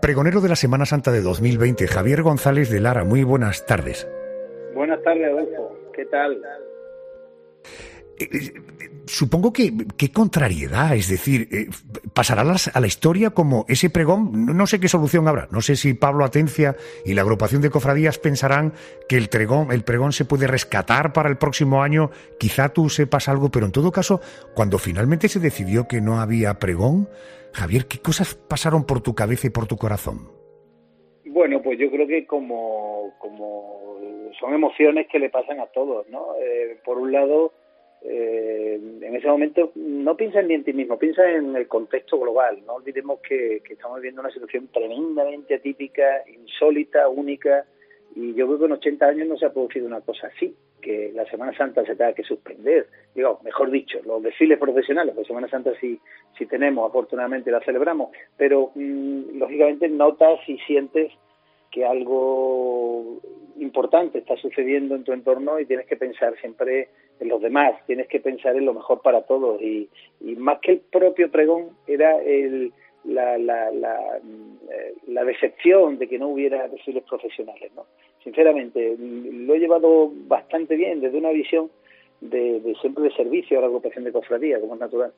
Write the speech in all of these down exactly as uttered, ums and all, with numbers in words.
pregonero de la Semana Santa de dos mil veinte, Javier González de Lara. Muy buenas tardes. Buenas tardes, Adolfo. ¿Qué tal? Eh, eh, supongo que qué contrariedad, es decir, eh, pasará a la historia como ese pregón. No, no sé qué solución habrá. No sé si Pablo Atencia y la agrupación de cofradías pensarán que el pregón, el pregón se puede rescatar para el próximo año. Quizá tú sepas algo, pero en todo caso, cuando finalmente se decidió que no había pregón, Javier, ¿qué cosas pasaron por tu cabeza y por tu corazón? Bueno, pues yo creo que como, como son emociones que le pasan a todos, ¿no? Eh, por un lado, eh, en ese momento no piensas ni en ti mismo, piensas en el contexto global. No olvidemos que, que estamos viviendo una situación tremendamente atípica, insólita, única, y yo creo que en ochenta años no se ha producido una cosa así, que la Semana Santa se tenga que suspender. Digo, mejor dicho, los desfiles profesionales, pues Semana Santa sí, sí tenemos, afortunadamente la celebramos, pero mmm, lógicamente notas y sientes que algo importante está sucediendo en tu entorno y tienes que pensar siempre en los demás, tienes que pensar en lo mejor para todos, y, y más que el propio pregón era el La, la, la, la decepción de que no hubiera desfiles profesionales, ¿no? Sinceramente, lo he llevado bastante bien desde una visión de, de siempre de servicio a la agrupación de cofradía, como es natural.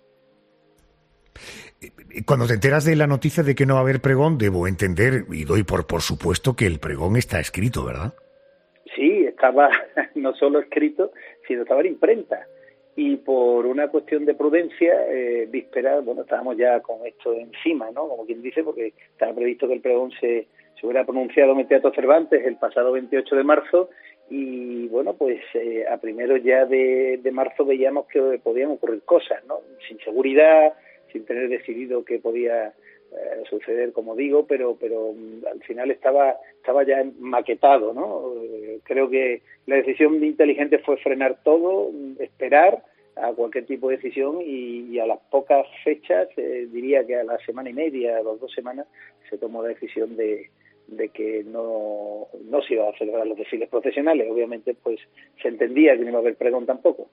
Cuando te enteras de la noticia de que no va a haber pregón, debo entender, y doy por, por supuesto, que el pregón está escrito, ¿verdad? Sí, estaba no solo escrito, sino estaba en imprenta. Y por una cuestión de prudencia, eh, víspera, bueno, estábamos ya con esto encima, ¿no? Como quien dice, porque estaba previsto que el pregón se, se hubiera pronunciado en el Teatro Cervantes el pasado veintiocho de marzo, y bueno, pues eh, a primeros ya de, de marzo veíamos que podían ocurrir cosas, ¿no? Sin seguridad, sin tener decidido qué podía eh, suceder, como digo, pero pero al final estaba estaba ya maquetado, ¿no? Eh, creo que la decisión inteligente fue frenar todo, esperar a cualquier tipo de decisión, y, y a las pocas fechas, eh, diría que a la semana y media, a las dos semanas, se tomó la decisión de, de que no, no se iba a celebrar los desfiles profesionales. Obviamente, pues se entendía que no iba a haber pregón tampoco.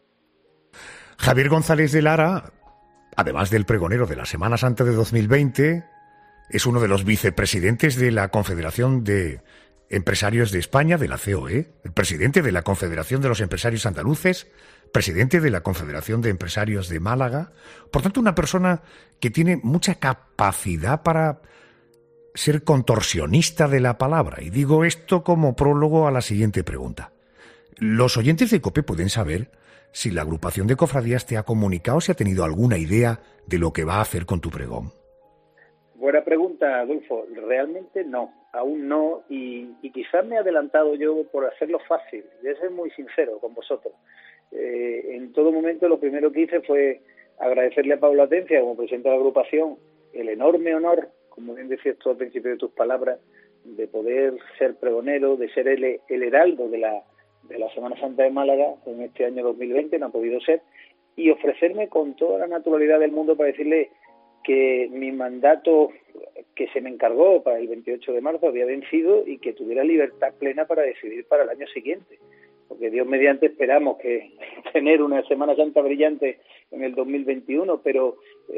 Javier González de Lara, además del pregonero de la Semana Santa de dos mil veinte, es uno de los vicepresidentes de la Confederación de Empresarios de España, de la C O E, el presidente de la Confederación de los Empresarios Andaluces, presidente de la Confederación de Empresarios de Málaga. Por tanto, una persona que tiene mucha capacidad para ser contorsionista de la palabra. Y digo esto como prólogo a la siguiente pregunta. Los oyentes de COPE pueden saber si la agrupación de cofradías te ha comunicado, si ha tenido alguna idea de lo que va a hacer con tu pregón. Buena pregunta, Adolfo. Realmente no, aún no, y, y quizás me he adelantado yo por hacerlo fácil. Voy a ser muy sincero con vosotros. Eh, en todo momento lo primero que hice fue agradecerle a Pablo Atencia, como presidente de la agrupación, el enorme honor, como bien decías tú al principio de tus palabras, de poder ser pregonero, de ser el, el heraldo de la, de la Semana Santa de Málaga en este año dos mil veinte, no ha podido ser, y ofrecerme con toda la naturalidad del mundo para decirle que mi mandato que se me encargó para el veintiocho de marzo había vencido y que tuviera libertad plena para decidir para el año siguiente. Porque Dios mediante esperamos que tener una Semana Santa brillante en el dos mil veintiuno, pero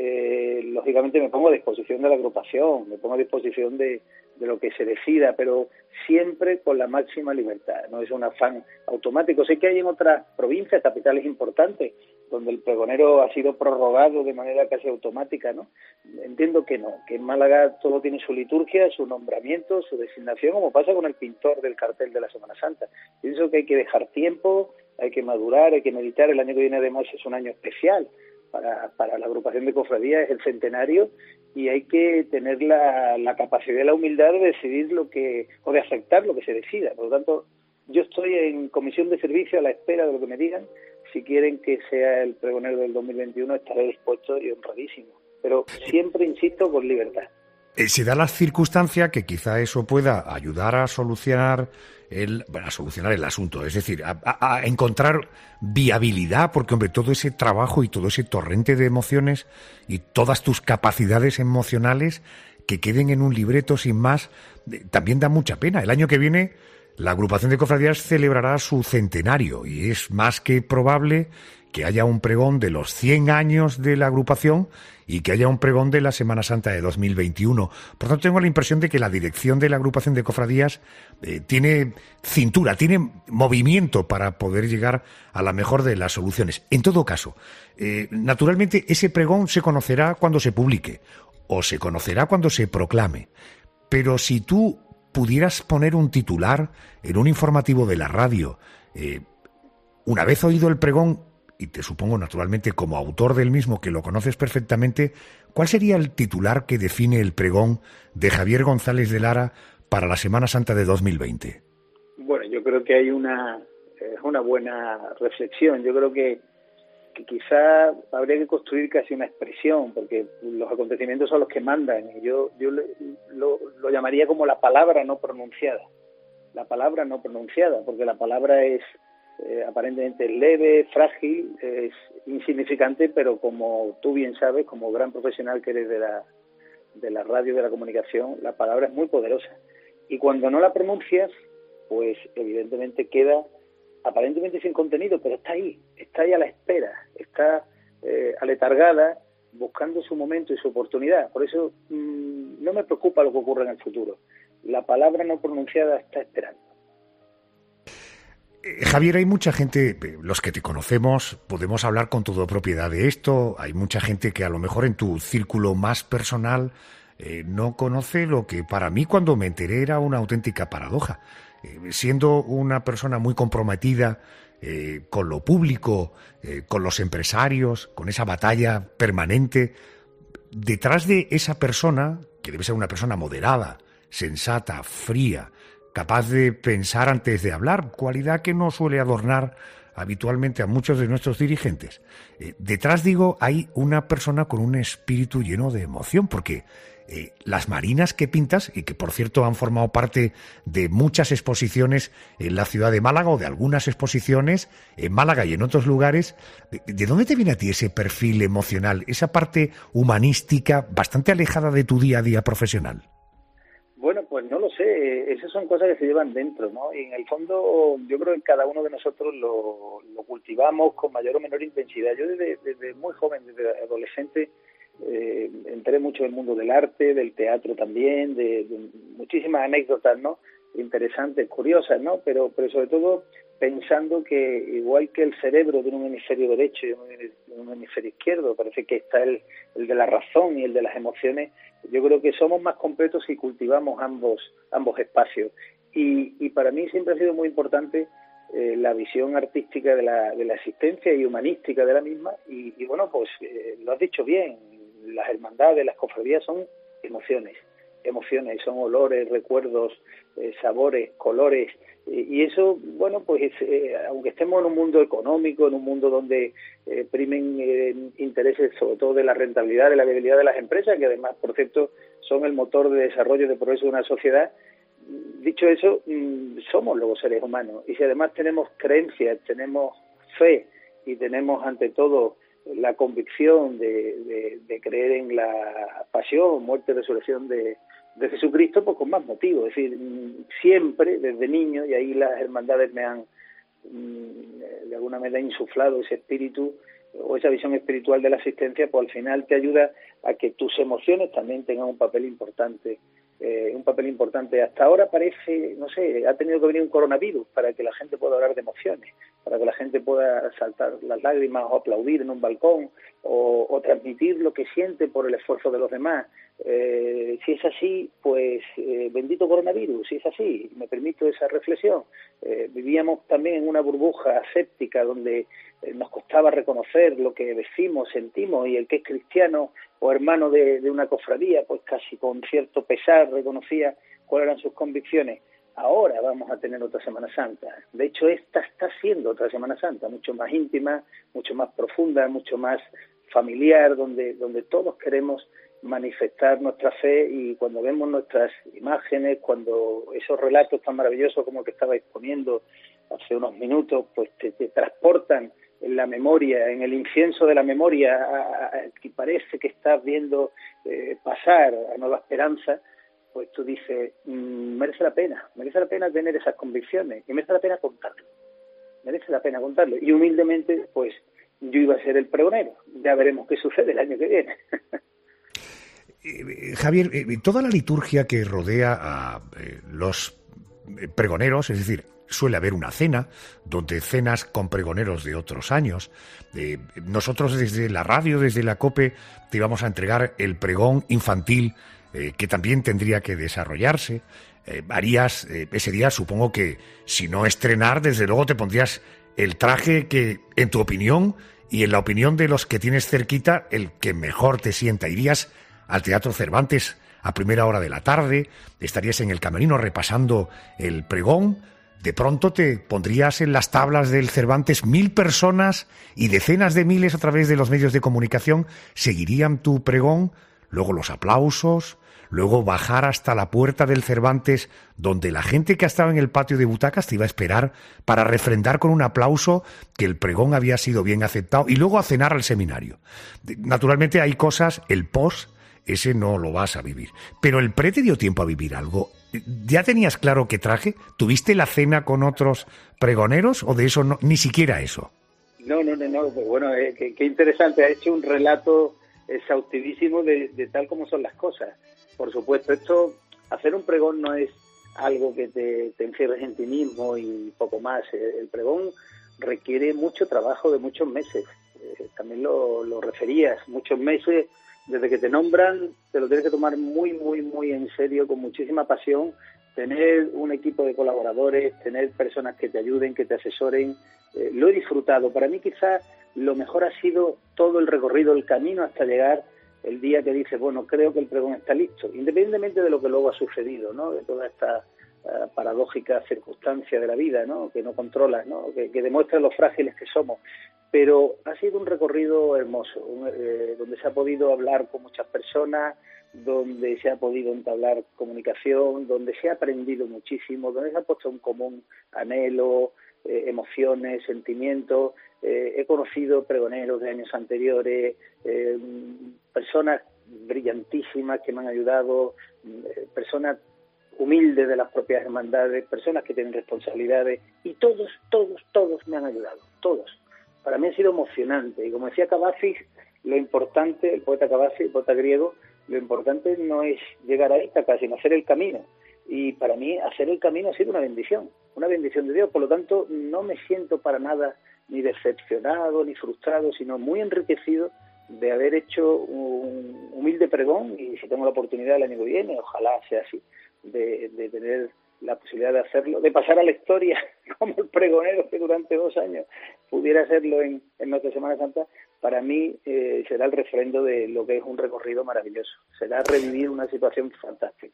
eh, lógicamente me pongo a disposición de la agrupación, me pongo a disposición de, de lo que se decida, pero siempre con la máxima libertad, no es un afán automático. Sé que hay en otras provincias, capitales importantes, donde el pregonero ha sido prorrogado de manera casi automática, ¿no? Entiendo que no, que en Málaga todo tiene su liturgia, su nombramiento, su designación, como pasa con el pintor del cartel de la Semana Santa. Pienso que hay que dejar tiempo, hay que madurar, hay que meditar. El año que viene además es un año especial para, para la agrupación de cofradías, es el centenario, y hay que tener la, la capacidad y la humildad de decidir lo que, o de aceptar lo que se decida. Por lo tanto, yo estoy en comisión de servicio a la espera de lo que me digan. Si quieren que sea el pregonero del dos mil veintiuno, estaré dispuesto y honradísimo. Pero siempre, insisto, con libertad. Eh, se da la circunstancia que quizá eso pueda ayudar a solucionar el, bueno, a solucionar el asunto, es decir, a, a, a encontrar viabilidad, porque, hombre, todo ese trabajo y todo ese torrente de emociones y todas tus capacidades emocionales que queden en un libreto sin más, eh, también da mucha pena. El año que viene la agrupación de cofradías celebrará su centenario y es más que probable que haya un pregón de los cien años de la agrupación y que haya un pregón de la Semana Santa de dos mil veintiuno. Por tanto, tengo la impresión de que la dirección de la agrupación de cofradías eh, tiene cintura, tiene movimiento para poder llegar a la mejor de las soluciones. En todo caso, eh, naturalmente, ese pregón se conocerá cuando se publique o se conocerá cuando se proclame. Pero si tú pudieras poner un titular en un informativo de la radio, eh, una vez oído el pregón, y te supongo naturalmente como autor del mismo que lo conoces perfectamente, ¿cuál sería el titular que define el pregón de Javier González de Lara para la Semana Santa de dos mil veinte? Bueno, yo creo que hay una, es una buena reflexión. Yo creo que, que quizá habría que construir casi una expresión, porque los acontecimientos son los que mandan, y yo, yo lo, lo llamaría como la palabra no pronunciada. La palabra no pronunciada, porque la palabra es Eh, aparentemente leve, frágil, es insignificante, pero como tú bien sabes, como gran profesional que eres de la, de la radio, de la comunicación, la palabra es muy poderosa. Y cuando no la pronuncias, pues evidentemente queda aparentemente sin contenido, pero está ahí, está ahí a la espera, está eh, aletargada, buscando su momento y su oportunidad. Por eso mmm, no me preocupa lo que ocurra en el futuro. La palabra no pronunciada está esperando. Javier, hay mucha gente, los que te conocemos, podemos hablar con toda propiedad de esto. Hay mucha gente que a lo mejor en tu círculo más personal eh, no conoce lo que para mí cuando me enteré era una auténtica paradoja. Eh, siendo una persona muy comprometida eh, con lo público, eh, con los empresarios, con esa batalla permanente, detrás de esa persona, que debe ser una persona moderada, sensata, fría, capaz de pensar antes de hablar, cualidad que no suele adornar habitualmente a muchos de nuestros dirigentes. Eh, detrás, digo, hay una persona con un espíritu lleno de emoción, porque eh, las marinas que pintas, y que por cierto han formado parte de muchas exposiciones en la ciudad de Málaga, o de algunas exposiciones en Málaga y en otros lugares, ¿de, de dónde te viene a ti ese perfil emocional, esa parte humanística bastante alejada de tu día a día profesional? Bueno, pues no lo sé, esas son cosas que se llevan dentro, ¿no? Y en el fondo yo creo que cada uno de nosotros lo, lo cultivamos con mayor o menor intensidad. Yo desde, desde muy joven, desde adolescente, eh, entré mucho en el mundo del arte, del teatro también, de, de muchísimas anécdotas, ¿no? Interesantes, curiosas, ¿no? Pero, pero sobre todo pensando que igual que el cerebro de un hemisferio derecho y un hemisferio izquierdo, parece que está el, el de la razón y el de las emociones. Yo creo que somos más completos si cultivamos ambos ambos espacios. Y, y para mí siempre ha sido muy importante eh, la visión artística de la, de la existencia y humanística de la misma. Y, y bueno, pues eh, lo has dicho bien, las hermandades, las cofradías son emociones. Emociones, son olores, recuerdos, eh, sabores, colores, eh, y eso, bueno, pues eh, aunque estemos en un mundo económico, en un mundo donde eh, primen eh, intereses sobre todo de la rentabilidad, de la viabilidad de las empresas, que además, por cierto, son el motor de desarrollo y de progreso de una sociedad, dicho eso, mmm, somos luego seres humanos, y si además tenemos creencias, tenemos fe y tenemos ante todo la convicción de, de, de creer en la pasión, muerte y resurrección de, de Jesucristo, pues con más motivo. Es decir, siempre, desde niño, y ahí las hermandades me han de alguna manera insuflado ese espíritu o esa visión espiritual de la asistencia, pues al final te ayuda a que tus emociones también tengan un papel importante. Eh, un papel importante. Hasta ahora parece, no sé, ha tenido que venir un coronavirus para que la gente pueda hablar de emociones, para que la gente pueda saltar las lágrimas o aplaudir en un balcón o, o transmitir lo que siente por el esfuerzo de los demás. Eh, si es así, pues eh, bendito coronavirus, si es así, me permito esa reflexión. Eh, vivíamos también en una burbuja aséptica donde eh, nos costaba reconocer lo que decimos, sentimos, y el que es cristiano o hermano de, de una cofradía, pues casi con cierto pesar reconocía cuáles eran sus convicciones. Ahora vamos a tener otra Semana Santa. De hecho, esta está siendo otra Semana Santa, mucho más íntima, mucho más profunda, mucho más familiar, donde, donde todos queremos manifestar nuestra fe, y cuando vemos nuestras imágenes, cuando esos relatos tan maravillosos como el que estaba exponiendo hace unos minutos, pues te, te transportan en la memoria, en el incienso de la memoria, a, a, que parece que estás viendo eh, pasar a Nueva Esperanza, pues tú dices, mmm, merece la pena, merece la pena tener esas convicciones, y merece la pena contarlo, merece la pena contarlo, y humildemente, pues yo iba a ser el pregonero. Ya veremos qué sucede el año que viene. Eh, Javier, eh, toda la liturgia que rodea a eh, los pregoneros, es decir, suele haber una cena, donde cenas con pregoneros de otros años. Eh, nosotros desde la radio, desde la COPE, te íbamos a entregar el pregón infantil, eh, que también tendría que desarrollarse. Eh, harías eh, ese día, supongo que, si no estrenar, desde luego te pondrías el traje que, en tu opinión, y en la opinión de los que tienes cerquita, el que mejor te sienta. Irías al Teatro Cervantes a primera hora de la tarde, estarías en el camerino repasando el pregón, de pronto te pondrías en las tablas del Cervantes, mil personas y decenas de miles a través de los medios de comunicación seguirían tu pregón, luego los aplausos, luego bajar hasta la puerta del Cervantes, donde la gente que estaba en el patio de butacas te iba a esperar para refrendar con un aplauso que el pregón había sido bien aceptado, y luego a cenar al seminario. Naturalmente hay cosas, el post, ese no lo vas a vivir. Pero el pre te dio tiempo a vivir algo. ¿Ya tenías claro qué traje? ¿Tuviste la cena con otros pregoneros o de eso no, ni siquiera eso? No, no, no, no. Pues bueno, eh, qué, qué interesante. Ha hecho un relato exhaustivísimo de, de tal como son las cosas. Por supuesto, esto, hacer un pregón no es algo que te, te encierres en ti mismo y poco más. El pregón requiere mucho trabajo de muchos meses. Eh, también lo, lo referías, muchos meses. Desde que te nombran, te lo tienes que tomar muy, muy, muy en serio, con muchísima pasión, tener un equipo de colaboradores, tener personas que te ayuden, que te asesoren. Eh, lo he disfrutado. Para mí quizás lo mejor ha sido todo el recorrido, el camino hasta llegar el día que dices, bueno, creo que el pregón está listo, independientemente de lo que luego ha sucedido, ¿no? De toda esta uh, paradójica circunstancia de la vida, ¿no? Que no controlas, ¿no? Que, que demuestra lo frágiles que somos. Pero ha sido un recorrido hermoso, un, eh, donde se ha podido hablar con muchas personas, donde se ha podido entablar comunicación, donde se ha aprendido muchísimo, donde se ha puesto en común anhelo, eh, emociones, sentimientos. Eh, he conocido pregoneros de años anteriores, eh, personas brillantísimas que me han ayudado, eh, personas humildes de las propias hermandades, personas que tienen responsabilidades, y todos, todos, todos me han ayudado, todos. Para mí ha sido emocionante, y como decía Cavafis, lo importante, el poeta Cavafis, el poeta griego, lo importante no es llegar a Ítaca, sino hacer el camino. Y para mí hacer el camino ha sido una bendición, una bendición de Dios. Por lo tanto, no me siento para nada ni decepcionado ni frustrado, sino muy enriquecido de haber hecho un humilde pregón, y si tengo la oportunidad el año que viene, ojalá sea así, de, de tener la posibilidad de hacerlo, de pasar a la historia como el pregonero que durante dos años pudiera hacerlo en, en nuestra Semana Santa. Para mí eh, será el refrendo de lo que es un recorrido maravilloso, será revivir una situación fantástica.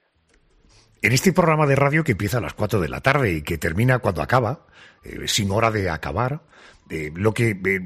En este programa de radio que empieza a las cuatro de la tarde y que termina cuando acaba, eh, sin hora de acabar, eh, lo que eh,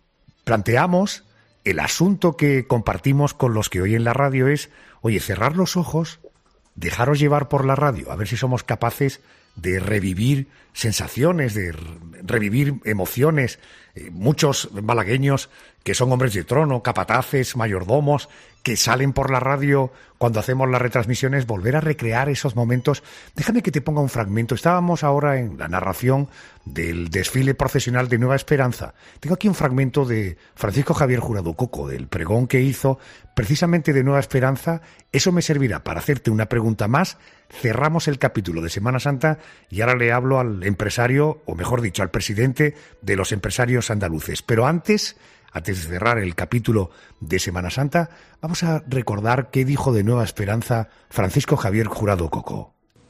planteamos, el asunto que compartimos con los que oyen la radio es, oye, cerrar los ojos, dejaros llevar por la radio, a ver si somos capaces de revivir sensaciones, de revivir emociones. Eh, muchos malagueños que son hombres de trono, capataces, mayordomos, que salen por la radio cuando hacemos las retransmisiones, volver a recrear esos momentos. Déjame que te ponga un fragmento. Estábamos ahora en la narración del desfile procesional de Nueva Esperanza. Tengo aquí un fragmento de Francisco Javier Jurado Coco, del pregón que hizo precisamente de Nueva Esperanza. Eso me servirá para hacerte una pregunta más. Cerramos el capítulo de Semana Santa y ahora le hablo al empresario, o mejor dicho, al presidente de los empresarios andaluces. Pero antes... Antes de cerrar el capítulo de Semana Santa, vamos a recordar qué dijo de Nueva Esperanza Francisco Javier Jurado Coco.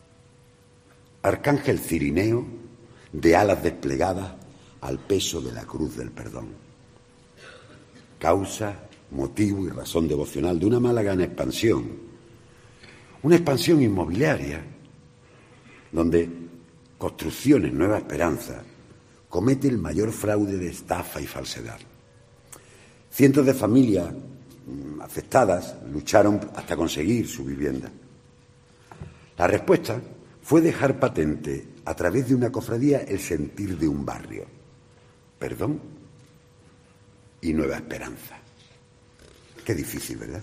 Arcángel Cirineo, de alas desplegadas al peso de la cruz del perdón. Causa, motivo y razón devocional de una Málaga en expansión. Una expansión inmobiliaria donde Construcciones Nueva Esperanza comete el mayor fraude de estafa y falsedad. Cientos de familias afectadas lucharon hasta conseguir su vivienda. La respuesta fue dejar patente a través de una cofradía el sentir de un barrio. Perdón y Nueva Esperanza. Qué difícil, ¿verdad?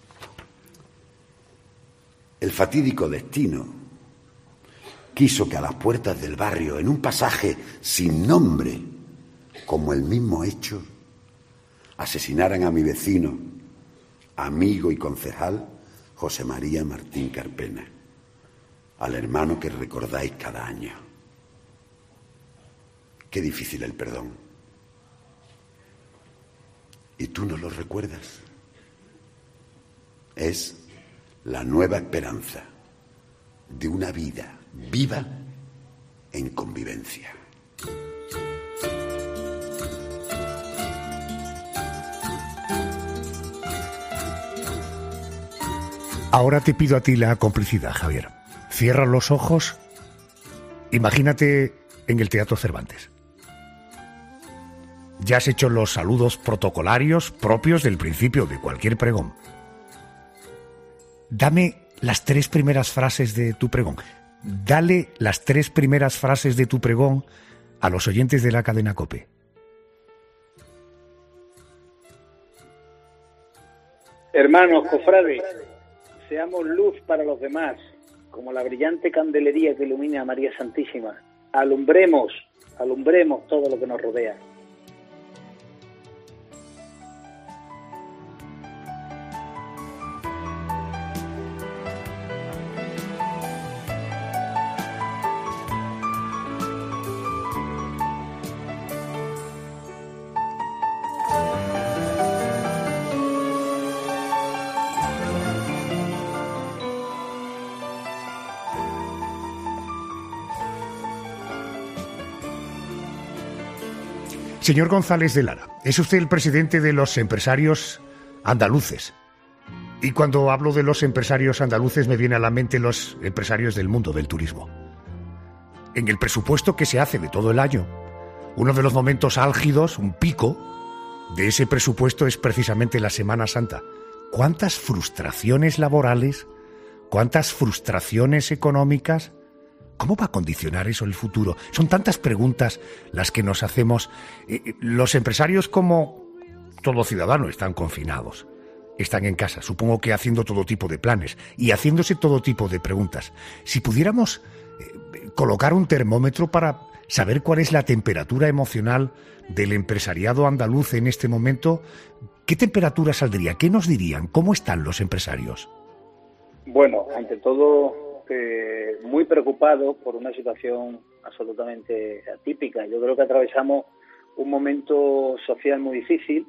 El fatídico destino quiso que a las puertas del barrio, en un pasaje sin nombre, como el mismo hecho, asesinaran a mi vecino, amigo y concejal, José María Martín Carpena, al hermano que recordáis cada año. Qué difícil el perdón. ¿Y tú no lo recuerdas? Es la nueva esperanza de una vida viva en convivencia. Ahora te pido a ti la complicidad, Javier. Cierra los ojos. Imagínate en el Teatro Cervantes. Ya has hecho los saludos protocolarios propios del principio de cualquier pregón. Dame las tres primeras frases de tu pregón. Dale las tres primeras frases de tu pregón a los oyentes de la cadena COPE. Hermanos, cofrades, seamos luz para los demás, como la brillante candelería que ilumina a María Santísima. Alumbremos, alumbremos todo lo que nos rodea. Señor González de Lara, es usted el presidente de los empresarios andaluces. Y cuando hablo de los empresarios andaluces me viene a la mente los empresarios del mundo del turismo. En el presupuesto que se hace de todo el año, uno de los momentos álgidos, un pico, de ese presupuesto es precisamente la Semana Santa. ¿Cuántas frustraciones laborales, cuántas frustraciones económicas? ¿Cómo va a condicionar eso el futuro? Son tantas preguntas las que nos hacemos. Eh, los empresarios, como todo ciudadano, están confinados, están en casa, supongo que haciendo todo tipo de planes y haciéndose todo tipo de preguntas. Si pudiéramos eh, colocar un termómetro para saber cuál es la temperatura emocional del empresariado andaluz en este momento, ¿qué temperatura saldría? ¿Qué nos dirían? ¿Cómo están los empresarios? Bueno, ante todo, eh, muy preocupados por una situación absolutamente atípica. Yo creo que atravesamos un momento social muy difícil,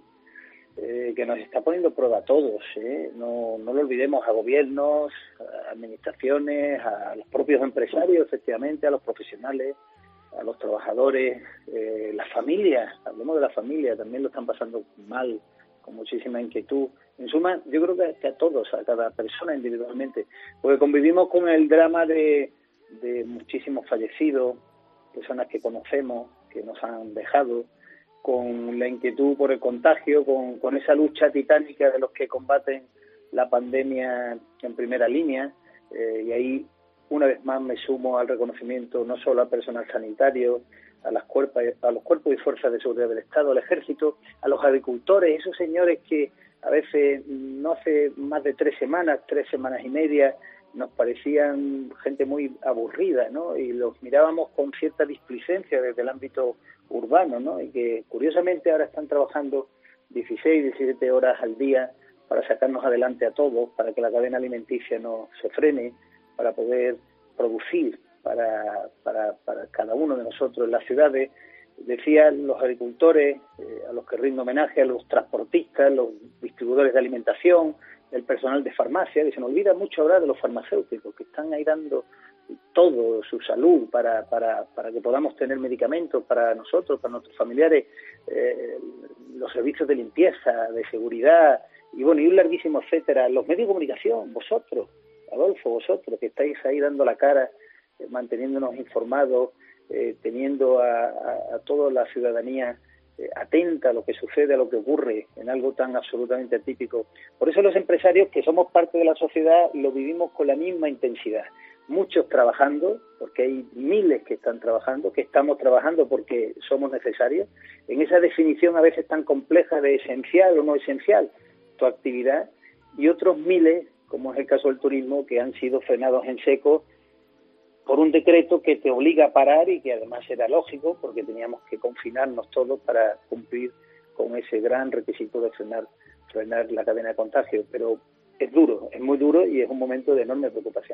eh, que nos está poniendo a prueba a todos, ¿eh? No, no lo olvidemos, a gobiernos, a administraciones, a los propios empresarios, efectivamente, a los profesionales, a los trabajadores, eh, las familias, hablemos de la familia, también lo están pasando mal, con muchísima inquietud. En suma, yo creo que, que a todos, a cada persona individualmente, porque convivimos con el drama de, de muchísimos fallecidos, personas que conocemos, que nos han dejado, con la inquietud por el contagio, con, con esa lucha titánica de los que combaten la pandemia en primera línea, eh, y ahí una vez más me sumo al reconocimiento no solo al personal sanitario, a las cuerpos, a los cuerpos y fuerzas de seguridad del Estado, al ejército, a los agricultores, esos señores que a veces no hace más de tres semanas, tres semanas y media, nos parecían gente muy aburrida, ¿no? Y los mirábamos con cierta displicencia desde el ámbito urbano, ¿no? Y que curiosamente ahora están trabajando dieciséis, diecisiete horas al día para sacarnos adelante a todos, para que la cadena alimenticia no se frene, para poder producir para, para, para cada uno de nosotros en las ciudades. Decía los agricultores, eh, a los que rindo homenaje, a los transportistas, los distribuidores de alimentación, el personal de farmacia, que se nos olvida mucho ahora de los farmacéuticos, que están ahí dando todo, su salud, para, para, para que podamos tener medicamentos para nosotros, para nuestros familiares, eh, los servicios de limpieza, de seguridad, y bueno, y un larguísimo etcétera. Los medios de comunicación, vosotros, Adolfo, vosotros, que estáis ahí dando la cara, eh, manteniéndonos informados, eh, teniendo a, a, a toda la ciudadanía eh, atenta a lo que sucede, a lo que ocurre en algo tan absolutamente atípico. Por eso los empresarios, que somos parte de la sociedad, lo vivimos con la misma intensidad. Muchos trabajando, porque hay miles que están trabajando, que estamos trabajando porque somos necesarios, en esa definición a veces tan compleja de esencial o no esencial tu actividad, y otros miles, como es el caso del turismo, que han sido frenados en seco por un decreto que te obliga a parar y que además era lógico porque teníamos que confinarnos todos para cumplir con ese gran requisito de frenar, frenar la cadena de contagio. Pero es duro, es muy duro y es un momento de enorme preocupación.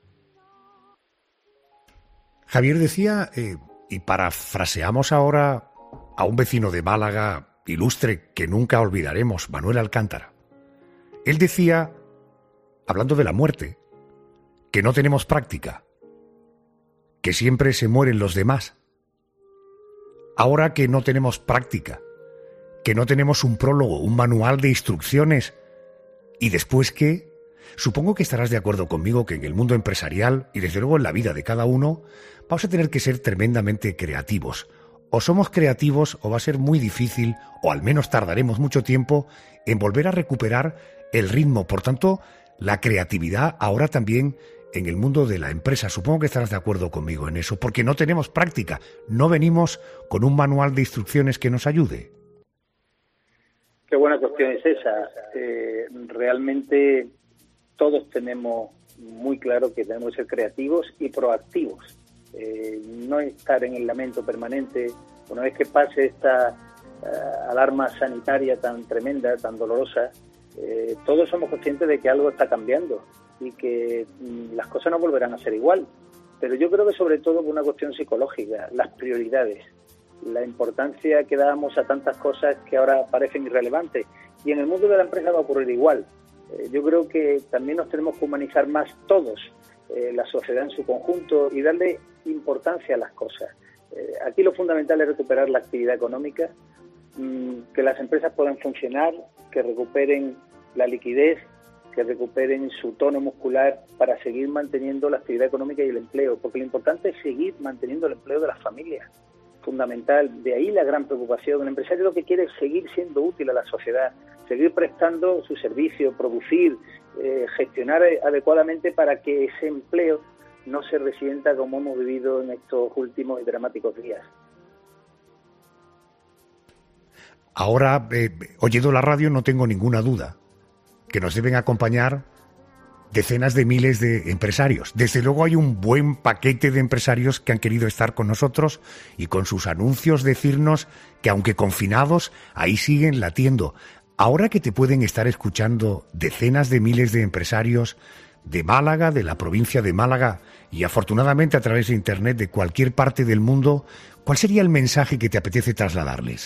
Javier decía, eh, y parafraseamos ahora a un vecino de Málaga ilustre que nunca olvidaremos, Manuel Alcántara. Él decía, hablando de la muerte, que no tenemos práctica, que siempre se mueren los demás. Ahora que no tenemos práctica, que no tenemos un prólogo, un manual de instrucciones, ¿y después qué? Supongo que estarás de acuerdo conmigo que en el mundo empresarial, y desde luego en la vida de cada uno, vamos a tener que ser tremendamente creativos. O somos creativos o va a ser muy difícil, o al menos tardaremos mucho tiempo, en volver a recuperar el ritmo. Por tanto, la creatividad ahora también en el mundo de la empresa. Supongo que estarás de acuerdo conmigo en eso, porque no tenemos práctica, no venimos con un manual de instrucciones que nos ayude. Qué buena cuestión es esa. Eh, realmente todos tenemos muy claro que tenemos que ser creativos y proactivos. Eh, no estar en el lamento permanente. Una vez que pase esta uh, alarma sanitaria tan tremenda, tan dolorosa, eh, todos somos conscientes de que algo está cambiando y que mm, las cosas no volverán a ser igual. Pero yo creo que sobre todo por una cuestión psicológica, las prioridades, la importancia que damos a tantas cosas que ahora parecen irrelevantes. Y en el mundo de la empresa va a ocurrir igual. Eh, yo creo que también nos tenemos que humanizar más todos, eh, la sociedad en su conjunto, y darle importancia a las cosas. Eh, aquí lo fundamental es recuperar la actividad económica, mmm, que las empresas puedan funcionar, que recuperen la liquidez, que recuperen su tono muscular para seguir manteniendo la actividad económica y el empleo, porque lo importante es seguir manteniendo el empleo de las familias, fundamental. De ahí la gran preocupación. El empresario lo que quiere es seguir siendo útil a la sociedad, seguir prestando su servicio, producir, eh, gestionar adecuadamente para que ese empleo no se resienta como hemos vivido en estos últimos y dramáticos días. Ahora, eh, oyendo la radio, no tengo ninguna duda que nos deben acompañar decenas de miles de empresarios. Desde luego hay un buen paquete de empresarios que han querido estar con nosotros y con sus anuncios decirnos que aunque confinados, ahí siguen latiendo. Ahora que te pueden estar escuchando decenas de miles de empresarios de Málaga, de la provincia de Málaga y afortunadamente a través de Internet de cualquier parte del mundo, ¿cuál sería el mensaje que te apetece trasladarles?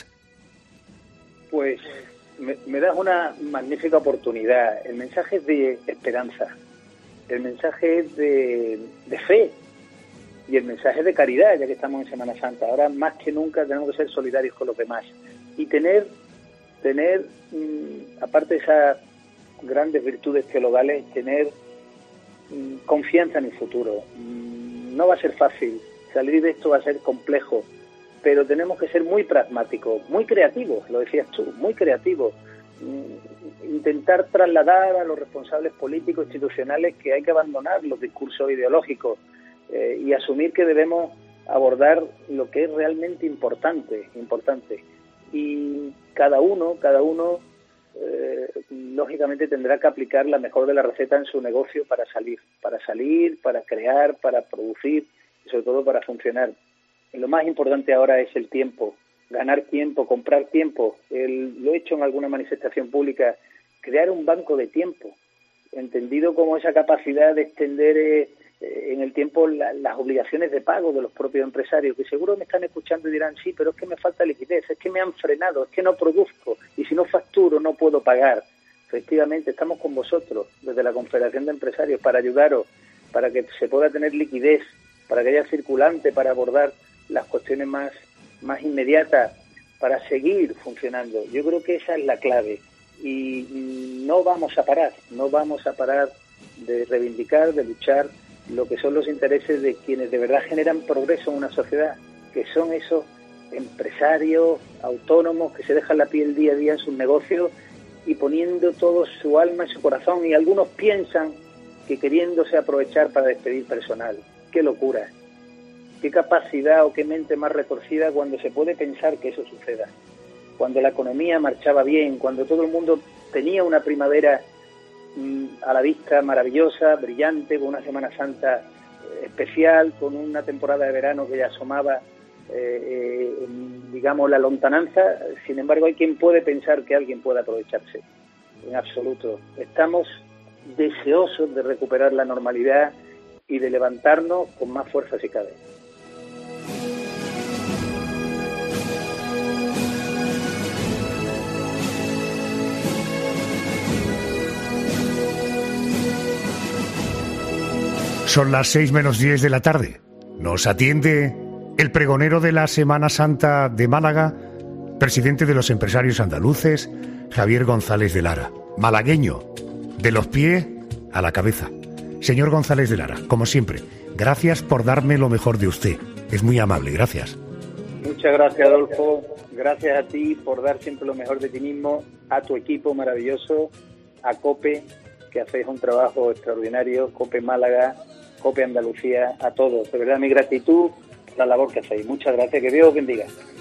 Pues me, me das una magnífica oportunidad. El mensaje es de esperanza, el mensaje es de, de fe y el mensaje es de caridad, ya que estamos en Semana Santa. Ahora más que nunca tenemos que ser solidarios con los demás y tener, tener mmm, aparte de esas grandes virtudes teologales, tener mmm, confianza en el futuro. Mmm, no va a ser fácil, salir de esto va a ser complejo, pero tenemos que ser muy pragmáticos, muy creativos, lo decías tú, muy creativos. Intentar trasladar a los responsables políticos institucionales que hay que abandonar los discursos ideológicos eh, y asumir que debemos abordar lo que es realmente importante, importante. Y cada uno, cada uno, eh, lógicamente tendrá que aplicar la mejor de la receta en su negocio para salir, para salir, para crear, para producir y sobre todo para funcionar. Y lo más importante ahora es el tiempo, ganar tiempo, comprar tiempo. El, lo he hecho en alguna manifestación pública, crear un banco de tiempo, entendido como esa capacidad de extender eh, en el tiempo la, las obligaciones de pago de los propios empresarios, que seguro me están escuchando y dirán, sí, pero es que me falta liquidez, es que me han frenado, es que no produzco, y si no facturo no puedo pagar. Efectivamente, estamos con vosotros, desde la Confederación de Empresarios, para ayudaros, para que se pueda tener liquidez, para que haya circulante, para abordar las cuestiones más, más inmediatas, para seguir funcionando. Yo creo que esa es la clave y no vamos a parar, no vamos a parar de reivindicar, de luchar lo que son los intereses de quienes de verdad generan progreso en una sociedad, que son esos empresarios autónomos que se dejan la piel día a día en sus negocios y poniendo todo su alma y su corazón, y algunos piensan que queriéndose aprovechar para despedir personal. ¡Qué locura! Qué capacidad o qué mente más retorcida cuando se puede pensar que eso suceda. Cuando la economía marchaba bien, cuando todo el mundo tenía una primavera mmm, a la vista maravillosa, brillante, con una Semana Santa especial, con una temporada de verano que ya asomaba, eh, eh, digamos, la lontananza. Sin embargo, hay quien puede pensar que alguien puede aprovecharse. En absoluto. Estamos deseosos de recuperar la normalidad y de levantarnos con más fuerza si cabe. Son las seis menos diez de la tarde. Nos atiende el pregonero de la Semana Santa de Málaga, presidente de los empresarios andaluces, Javier González de Lara. Malagueño, de los pies a la cabeza. Señor González de Lara, como siempre, gracias por darme lo mejor de usted. Es muy amable, gracias. Muchas gracias, Adolfo. Gracias a ti por dar siempre lo mejor de ti mismo, a tu equipo maravilloso, a COPE, que hacéis un trabajo extraordinario, COPE Málaga, COPE Andalucía, a todos. De verdad, mi gratitud por la labor que hacéis. Muchas gracias, que Dios os bendiga.